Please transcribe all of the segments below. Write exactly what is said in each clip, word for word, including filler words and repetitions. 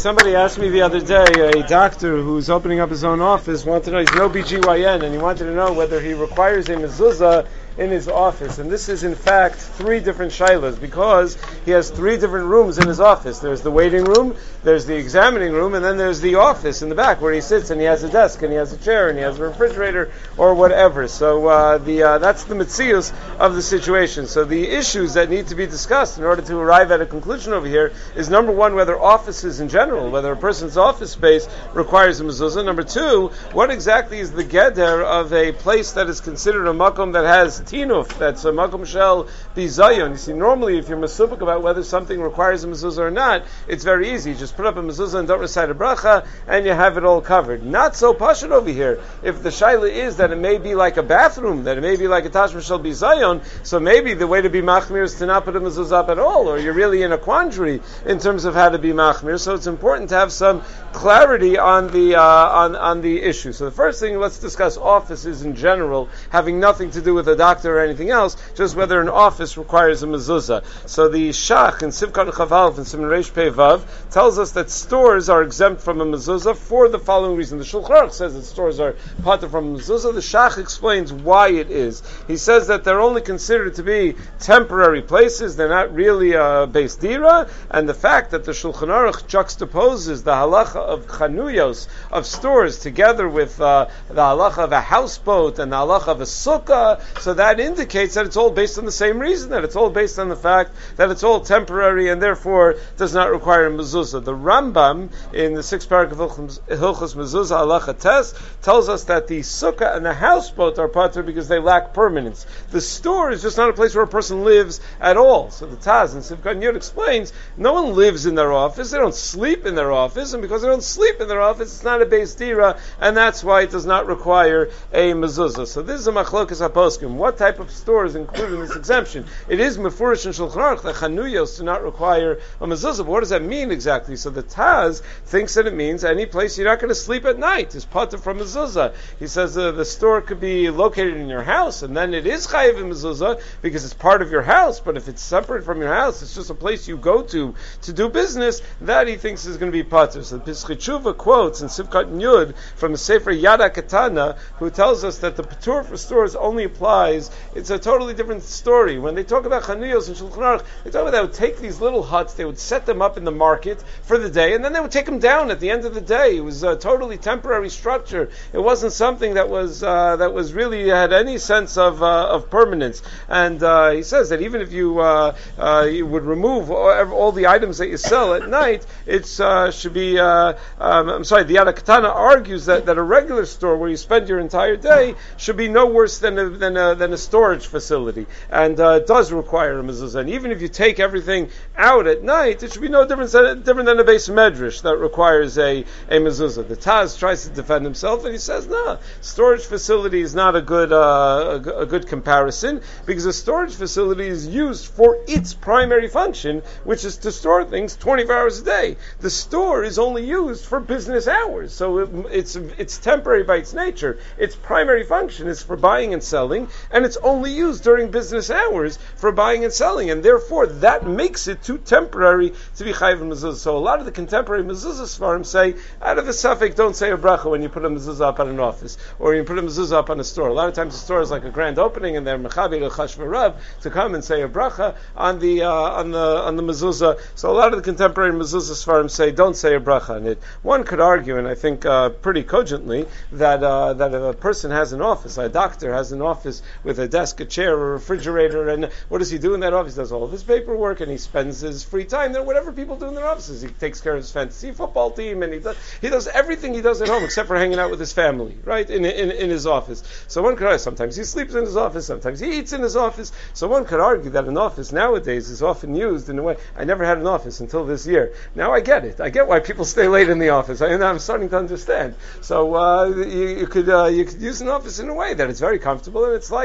somebody asked me the other day, a doctor who's opening up his own office wanted to know, he's no B G Y N, and he wanted to know whether he requires a mezuzah in his office. And this is in fact three different shaylas, because he has three different rooms in his office. There's the waiting room, there's the examining room, and then there's the office in the back where he sits and he has a desk and he has a chair and he has a refrigerator or whatever. So uh, the uh, that's the metzius of the situation. So the issues that need to be discussed in order to arrive at a conclusion over here is, number one, whether offices in general, whether a person's office space requires a mezuzah. Number two, what exactly is the geder of a place that is considered a makom that has tinuf, that's a makom shel bizayon. You see, normally if you're masupik about whether something requires a mezuzah or not, it's very easy. You just put up a mezuzah and don't recite a bracha, and you have it all covered. Not so pashut over here. If the shaila is that it may be like a bathroom, that it may be like a tashma shel bizayon, so maybe the way to be machmir is to not put a mezuzah up at all, or you're really in a quandary in terms of how to be machmir. So it's important to have some clarity on the uh, on on the issue. So the first thing, let's discuss offices in general, having nothing to do with a doctor or anything else, just whether an office requires a mezuzah. So the Shach in Sivkat Chavalv and Siman Reish Pei Vav tells us that stores are exempt from a mezuzah for the following reason. The Shulchan Aruch says that stores are patur from a mezuzah. The Shach explains why it is. He says that they're only considered to be temporary places. They're not really a beis dira, and the fact that the Shulchan Aruch juxtaposes the halacha of chanuyos, of stores, together with uh, the halacha of a houseboat and the halacha of a sukkah, so that indicates that it's all based on the same reason, that it's all based on the fact that it's all temporary and therefore does not require a mezuzah. The Rambam, in the sixth paragraph of Hilchos Mezuzah Halacha Tes, tells us that the sukkah and the houseboat are patur because they lack permanence. The store is just not a place where a person lives at all. So the Taz in Sivkat Yud explains, no one lives in their office, they don't sleep in their office, and because they don't sleep in their office, it's not a beis dira, and that's why it does not require a mezuzah. So this is a machlokas haposkim. What type of store is included in this exemption? It is mefurish in Shulchan Aruch that chanuyos do not require a mezuzah. But what does that mean exactly? So the Taz thinks that it means any place you're not going to sleep at night is patur from mezuzah. He says uh, the store could be located in your house, and then it is chayiv in mezuzah because it's part of your house. But if it's separate from your house, it's just a place you go to to do business, that he thinks is going to be patur. So the Pischei Teshuva quotes in Sivkat Yud from the Sefer Yada Katana, who tells us that the patur for stores only applies. It's a totally different story. When they talk about chanuyos and Shulchan Aruch, they talk about they would take these little huts, they would set them up in the market for the day, and then they would take them down at the end of the day. It was a totally temporary structure. It wasn't something that was uh, that was really had any sense of uh, of permanence. And uh, he says that even if you uh, uh, you would remove all, all the items that you sell at night, it uh, should be. Uh, um, I'm sorry. The Yada Katana argues that, that a regular store where you spend your entire day should be no worse than a, than a, than a storage facility, and uh, it does require a mezuzah. And even if you take everything out at night, it should be no different than, different than a beis medrash that requires a, a mezuzah. The Taz tries to defend himself, and he says, no, storage facility is not a good uh, a, a good comparison, because a storage facility is used for its primary function, which is to store things twenty-four hours a day. The store is only used for business hours, so it, it's it's temporary by its nature. Its primary function is for buying and selling, and it's only used during business hours for buying and selling, and therefore that makes it too temporary to be chayiv mezuzah. So a lot of the contemporary mezuzah svarim say, out of the suffix, don't say a bracha when you put a mezuzah up on an office, or you put a mezuzah up on a store. A lot of times the store is like a grand opening, and they're mechaber l'chash v'rav to come and say a bracha on the uh, on the on the mezuzah. So a lot of the contemporary mezuzah svarim say, don't say a bracha on it. One could argue, and I think uh, pretty cogently, that uh, that if a person has an office, a doctor has an office with a desk, a chair, a refrigerator, and what does he do in that office? He does all of his paperwork, and he spends his free time there, whatever people do in their offices. He takes care of his fantasy football team, and he does he does everything he does at home except for hanging out with his family, right, in in, in his office. So one could argue, sometimes he sleeps in his office, sometimes he eats in his office. So one could argue that an office nowadays is often used in a way. I never had an office until this year. Now I get it. I get why people stay late in the office. I, I'm starting to understand. So uh, you, you could uh, you could use an office in a way that it's very comfortable, and it's like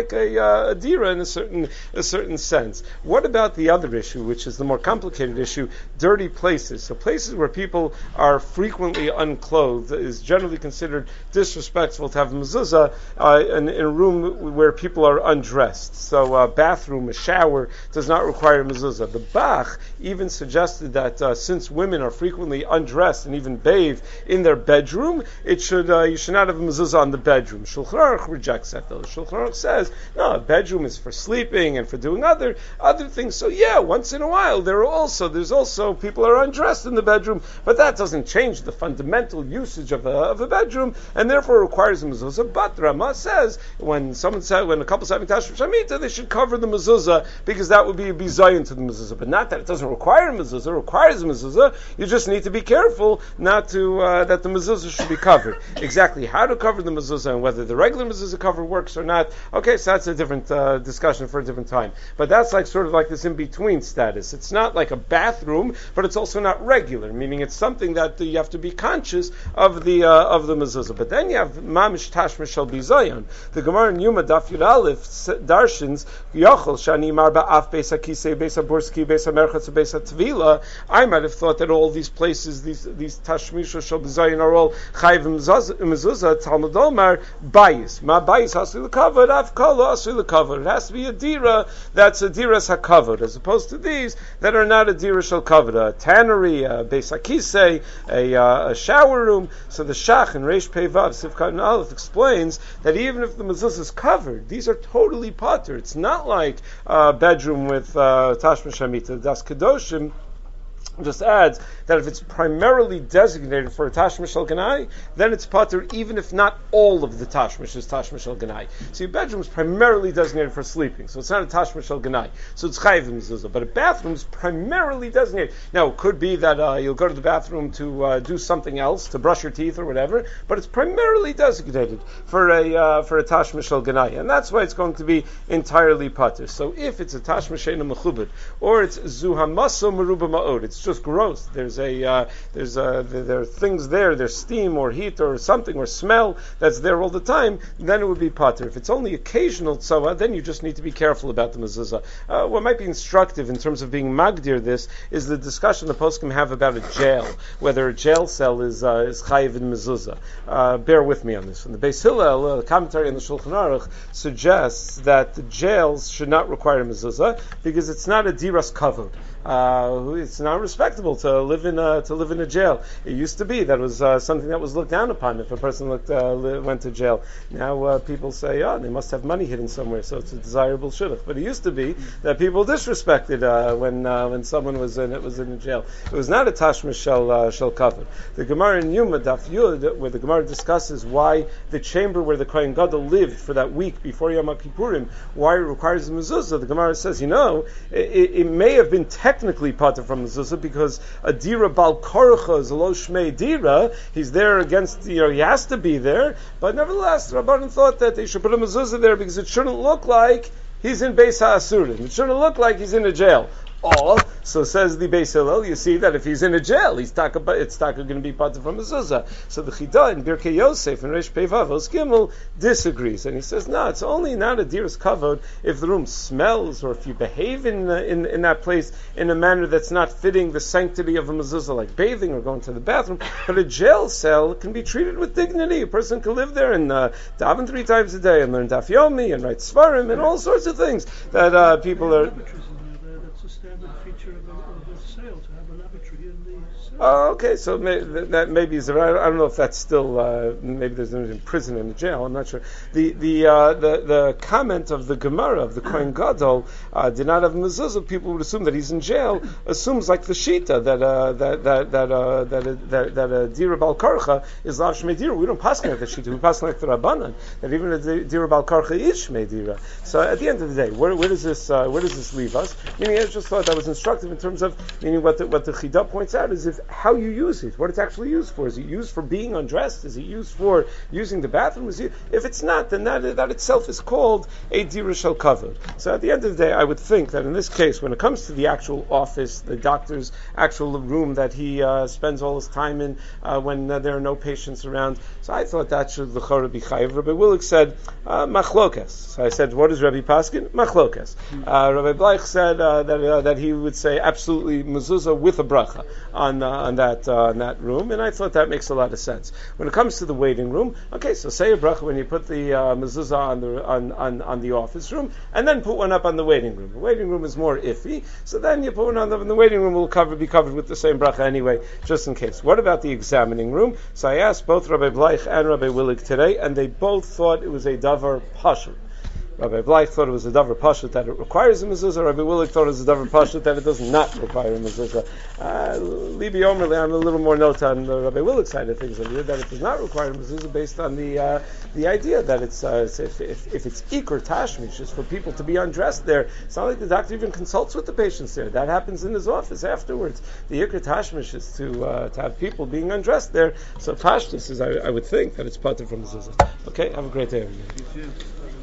like a, uh, a dira in a certain a certain sense. What about the other issue, which is the more complicated issue? Dirty places. So places where people are frequently unclothed is generally considered disrespectful to have a mezuzah uh, in, in a room where people are undressed. So a bathroom, a shower does not require a mezuzah. The Bach even suggested that uh, since women are frequently undressed and even bathe in their bedroom, it should uh, you should not have a mezuzah on the bedroom. Shulchan Aruch rejects that though. Shulchan Aruch says no, a bedroom is for sleeping and for doing other other things. So yeah, once in a while there are also there's also people are undressed in the bedroom, but that doesn't change the fundamental usage of a, of a bedroom, and therefore requires a mezuzah. But Rama says when someone said when a couple's having tashmish shamita, they should cover the mezuzah because that would be a bizayon to the mezuzah. But not that it doesn't require a mezuzah; it requires a mezuzah. You just need to be careful not to uh, that the mezuzah should be covered. Exactly how to cover the mezuzah and whether the regular mezuzah cover works or not. Okay, so that's a different uh, discussion for a different time. But that's like sort of like this in between status. It's not like a bathroom, but it's also not regular, meaning it's something that uh, you have to be conscious of the uh, of the mezuzah. But then you have mamish tashmish shel bizayon. The Gemara in Yuma Daf Yud Aleph darshins yochel shani mar ba'af beis hakisei beis haburski beis hamerchatz beis hatvila. I might have thought that all these places, these these tashmish shel bizayon, are all chayv mezuzah. Talmud Omar bayis ma bayis hasu l'kavod af kala hasu l'kavod. It has to be a dira that's a diras hakavod, as opposed to these that are not a dira shel kavod, a tannery, a beis hakisei, a, uh, a shower room. So the Shach in Reish Pei Vav Sivkat and Aleph explains that even if the mezuzah is covered, these are totally pater. It's not like a bedroom with uh, tashmish hamita. Das Kedoshim just adds that if it's primarily designated for a tashmish al ganai, then it's pater even if not all of the tashmish is tashmish al ganai. So your bedroom is primarily designated for sleeping, so it's not a tashmish al ganai. So it's chayiv mezuzah, but a bathroom is primarily designated. Now it could be that uh, you'll go to the bathroom to uh, do something else, to brush your teeth or whatever, but it's primarily designated for a uh, for a tashmish al ganai, and that's why it's going to be entirely pater. So if it's a tashmish she'eino mechubed or it's zuhamaso meruba ma'od, it's just gross. There's a uh, there's a, there, there are things there. There's steam or heat or something or smell that's there all the time. Then it would be pater. If it's only occasional tzoa, then you just need to be careful about the mezuzah. Uh, what might be instructive in terms of being magdir this is the discussion the poskim have about a jail, whether a jail cell is uh, is chayiv in mezuzah. Uh, bear with me on this. And the Beis Hillel, a commentary on the Shulchan Aruch, suggests that the jails should not require a mezuzah because it's not a diras kavod. Uh, it's not respectable to live in a, to live in a jail. It used to be that was uh, something that was looked down upon if a person looked, uh, li- went to jail. Now uh, people say, oh, they must have money hidden somewhere, so it's a desirable shidduch. But it used to be that people disrespected uh, when uh, when someone was in it was in a jail. It was not a tashmish shel uh, shel kavod. The Gemara in Yuma Daf Yud, where the Gemara discusses why the chamber where the Kohen Gadol lived for that week before Yom Kippurim, why it requires a mezuzah. The Gemara says, you know, it, it may have been technically pater from mezuzah because a dira bal korcha is a lo shmei dira. He's there against, you know, he has to be there. But nevertheless, the Rabbanan thought that they should put a mezuzah there because it shouldn't look like he's in Beis HaAsurim. It shouldn't look like he's in a jail. Or, so says the Beis Hillel, you see that if he's in a jail, he's taka, it's taka going to be pater from mezuzah. So the Chida in Birkei Yosef and Reish Pei Vav Os Gimel disagrees, and he says, no, it's only not a diras kavod if the room smells or if you behave in, uh, in in that place in a manner that's not fitting the sanctity of a mezuzah, like bathing or going to the bathroom. But a jail cell can be treated with dignity. A person can live there and uh, daven three times a day and learn daf yomi and write svarim and all sorts of things that uh, people are. Standard feature of a, of a sale to have a lavatory in the cell. Oh, okay, so may, that maybe is. I don't know if that's still. Uh, maybe there's an in prison in the jail. I'm not sure. The the uh, the the comment of the Gemara of the Kohen Gadol uh, did not have mezuzah. People would assume that he's in jail. Assumes like the shita that uh, that that that uh, that uh, that that a dira bal karcha is lav shmei dira. We don't pass like the shita. We pass like the Rabbanan that even a dira bal karcha is shmei dira. So at the end of the day, where, where does this uh, where does this leave us? Meaning, I just thought that was instructive in terms of meaning what the, what the Chida points out is if how you use it, what it's actually used for. Is it used for being undressed? Is it used for using the bathroom? Is it, if it's not, then that, that itself is called a dira shel kavod. So at the end of the day, I would think that in this case, when it comes to the actual office, the doctor's actual room that he uh, spends all his time in uh, when uh, there are no patients around, so I thought that should l'chora be chayiv. Rabbi Willig said uh, machlokes. So I said, what is Rabbi Paskin? Machlokes. Uh, Rabbi Bleich said uh, that uh, that he would say absolutely mezuzah with a bracha on uh, on that uh, on that room, and I thought that makes a lot of sense. When it comes to the waiting room, okay, so say a bracha when you put the uh, mezuzah on the on, on on the office room, and then put one up on the waiting room. The waiting room is more iffy, so then you put one on the, the waiting room will cover be covered with the same bracha anyway, just in case. What about the examining room? So I asked both Rabbi Bleich and Rabbi Willig today, and they both thought it was a davar pashut. Rabbi Bleich thought it was a davar pashut that it requires a mezuzah. Rabbi Willig thought it was a davar pashut that it does not require a mezuzah. Uh, Libi Omerli, I'm a little more note on the Rabbi Willig side of things, that it does not require a mezuzah based on the uh, the idea that it's, uh, it's if, if, if it's ikr tashmish, just for people to be undressed there. It's not like the doctor even consults with the patients there. That happens in his office afterwards. The ikr tashmish is to uh, to have people being undressed there. So pashtus is, I, I would think, that it's pater from mezuzah. Okay, have a great day, everybody.